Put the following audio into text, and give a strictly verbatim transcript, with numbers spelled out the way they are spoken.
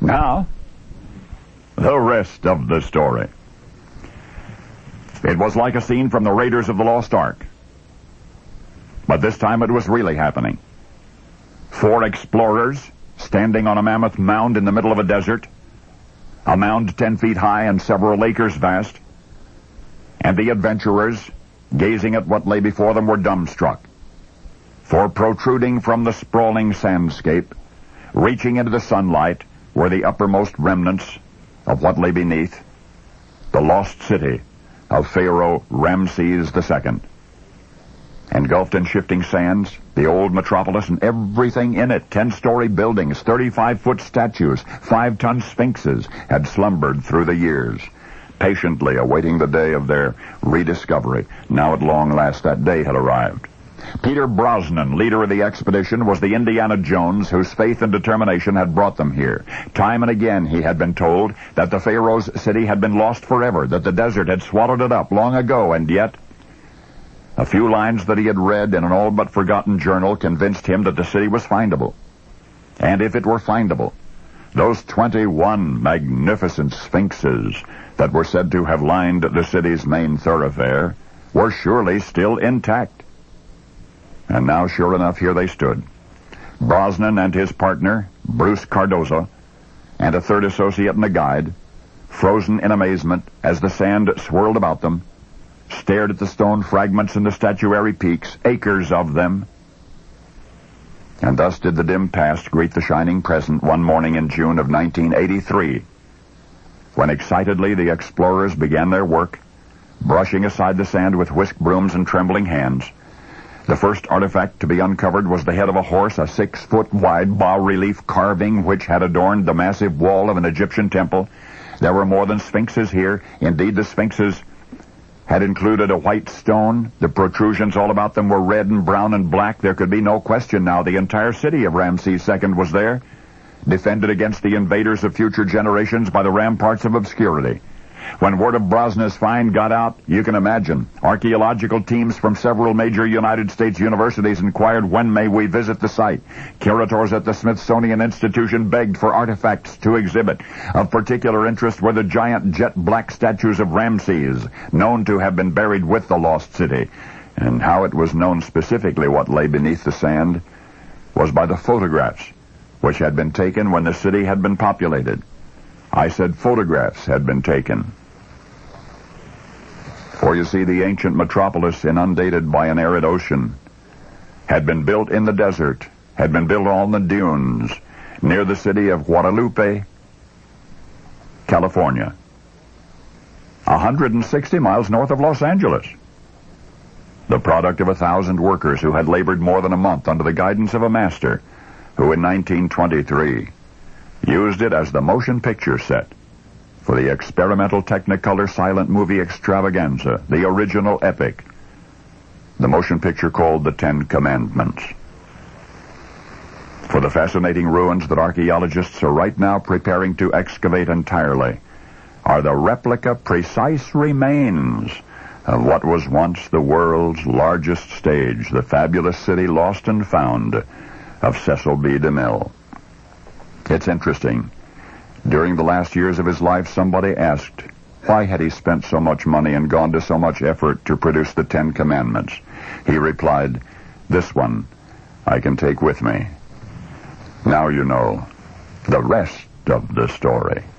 Now, the rest of the story. It was like a scene from the Raiders of the Lost Ark. But this time it was really happening. Four explorers standing on a mammoth mound in the middle of a desert, a mound ten feet high and several acres vast, and the adventurers, gazing at what lay before them, were dumbstruck. For protruding from the sprawling sandscape, reaching into the sunlight, were the uppermost remnants of what lay beneath, the lost city of Pharaoh Ramses the Second. Engulfed in shifting sands, the old metropolis and everything in it, ten-story buildings, thirty-five-foot statues, five-ton sphinxes, had slumbered through the years, patiently awaiting the day of their rediscovery. Now at long last that day had arrived. Peter Brosnan, leader of the expedition, was the Indiana Jones whose faith and determination had brought them here. Time and again he had been told that the Pharaoh's city had been lost forever, that the desert had swallowed it up long ago, and yet a few lines that he had read in an all-but-forgotten journal convinced him that the city was findable. And if it were findable, those twenty-one magnificent sphinxes that were said to have lined the city's main thoroughfare were surely still intact. And now, sure enough, here they stood. Brosnan and his partner, Bruce Cardozo, and a third associate and a guide, frozen in amazement as the sand swirled about them, stared at the stone fragments and the statuary peaks, acres of them. And thus did the dim past greet the shining present one morning in June of nineteen eighty-three, when excitedly the explorers began their work, brushing aside the sand with whisk brooms and trembling hands. The first artifact to be uncovered was the head of a horse, a six-foot-wide bas-relief carving which had adorned the massive wall of an Egyptian temple. There were more than sphinxes here. Indeed, the sphinxes had included a white stone. The protrusions all about them were red and brown and black. There could be no question now. The entire city of Ramses the Second was there, defended against the invaders of future generations by the ramparts of obscurity. When word of Brosnan's find got out, you can imagine, archaeological teams from several major United States universities inquired when may we visit the site. Curators at the Smithsonian Institution begged for artifacts to exhibit. Of particular interest were the giant jet-black statues of Ramses, known to have been buried with the lost city. And how it was known specifically what lay beneath the sand was by the photographs which had been taken when the city had been populated. I said photographs had been taken. For you see, the ancient metropolis, inundated by an arid ocean, had been built in the desert, had been built on the dunes, near the city of Guadalupe, California, one hundred sixty miles north of Los Angeles. The product of a thousand workers who had labored more than a month under the guidance of a master, who in nineteen twenty-three used it as the motion picture set for the experimental Technicolor silent movie extravaganza, the original epic, the motion picture called The Ten Commandments. For the fascinating ruins that archaeologists are right now preparing to excavate entirely are the replica precise remains of what was once the world's largest stage, the fabulous city lost and found of Cecil B. DeMille. It's interesting. During the last years of his life, somebody asked, why had he spent so much money and gone to so much effort to produce the Ten Commandments? He replied, this one I can take with me. Now you know the rest of the story.